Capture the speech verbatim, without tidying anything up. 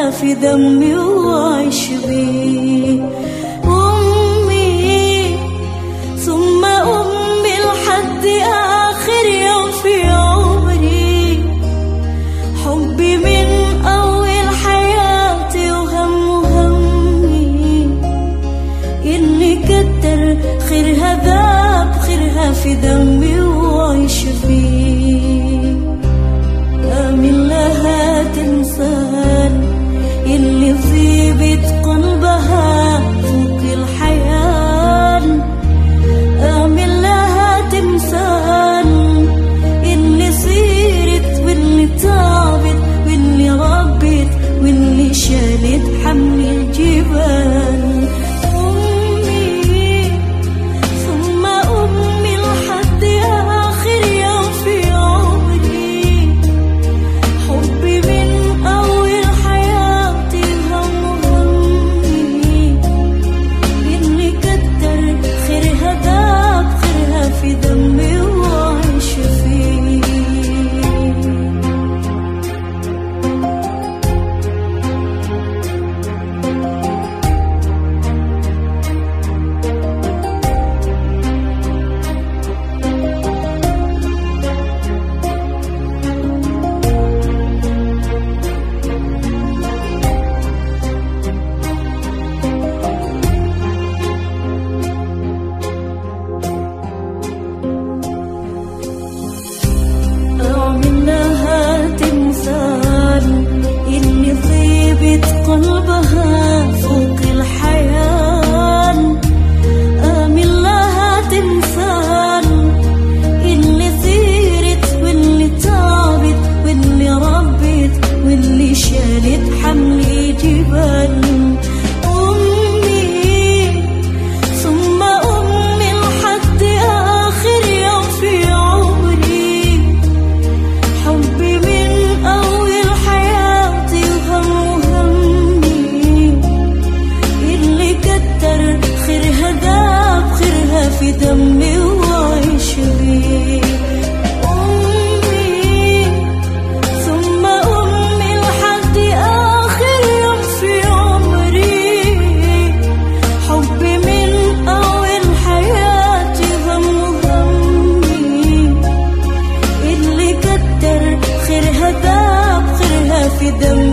خيرها في دمي وعيش بيه. أمي ثم أمي لحد آخر يوم في عمري، حبي من أول حياتي وهم همي، إني كتر خيرها ذاب خيرها في دمي وعيش فيه. آمن لها تمثال اللي طيبت قلبها فوق الحياة، آمن لها تمثال اللي صيرت واللي تعبت واللي ربت واللي شالت حمل الجبال. قلبها فوق الحياة، آمن لها تمثال اللي سيرت واللي تعبت واللي ربت واللي شالت حمل جبال. أمي ثم أمي لحد آخر يوم في عمري، حبي من أول حياتي وهم خيرها ذاب خيرها في دمي وعيش بيه. أمي ثم أمي لحد آخر يوم في عمري، حبي من أول حياتي هم همي، اللي كتر خيرها ذاب خيرها في دمي